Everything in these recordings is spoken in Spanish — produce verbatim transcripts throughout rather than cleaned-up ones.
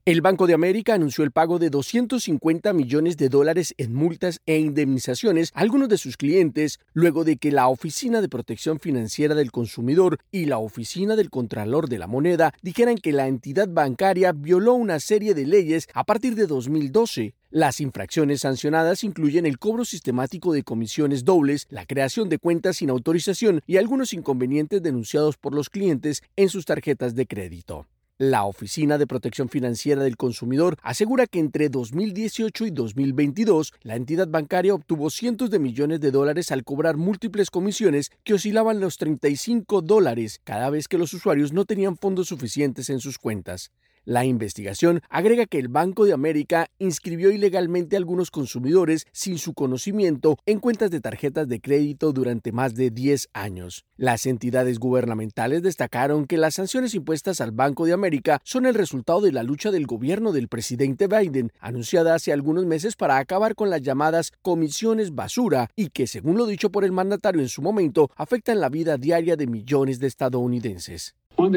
El Banco de América anunció el pago de doscientos cincuenta millones de dólares en multas e indemnizaciones a algunos de sus clientes, luego de que la Oficina de Protección Financiera del Consumidor y la Oficina del Contralor de la Moneda dijeran que la entidad bancaria violó una serie de leyes a partir de dos mil doce. Las infracciones sancionadas incluyen el cobro sistemático de comisiones dobles, la creación de cuentas sin autorización y algunos inconvenientes denunciados por los clientes en sus tarjetas de crédito. La Oficina de Protección Financiera del Consumidor asegura que entre dos mil dieciocho y dos mil veintidós, la entidad bancaria obtuvo cientos de millones de dólares al cobrar múltiples comisiones que oscilaban los treinta y cinco dólares cada vez que los usuarios no tenían fondos suficientes en sus cuentas. La investigación agrega que el Banco de América inscribió ilegalmente a algunos consumidores sin su conocimiento en cuentas de tarjetas de crédito durante más de diez años. Las entidades gubernamentales destacaron que las sanciones impuestas al Banco de América son el resultado de la lucha del gobierno del presidente Biden, anunciada hace algunos meses para acabar con las llamadas comisiones basura y que, según lo dicho por el mandatario en su momento, afectan la vida diaria de millones de estadounidenses.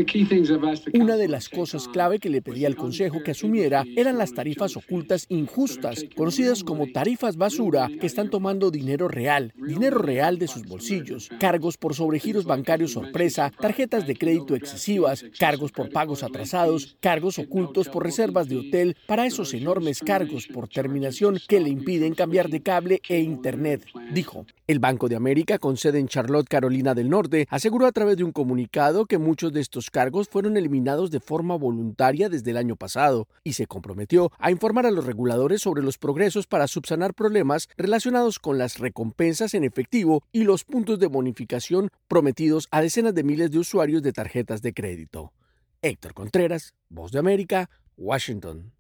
Una de las cosas clave que le pedí al Consejo que asumiera eran las tarifas ocultas injustas, conocidas como tarifas basura, que están tomando dinero real, dinero real de sus bolsillos, cargos por sobregiros bancarios sorpresa, tarjetas de crédito excesivas, cargos por pagos atrasados, cargos ocultos por reservas de hotel, para esos enormes cargos por terminación que le impiden cambiar de cable e internet, dijo. El Banco de América, con sede en Charlotte, Carolina del Norte, aseguró a través de un comunicado que muchos de estos cargos fueron eliminados de forma voluntaria desde el año pasado y se comprometió a informar a los reguladores sobre los progresos para subsanar problemas relacionados con las recompensas en efectivo y los puntos de bonificación prometidos a decenas de miles de usuarios de tarjetas de crédito. Héctor Contreras, Voz de América, Washington.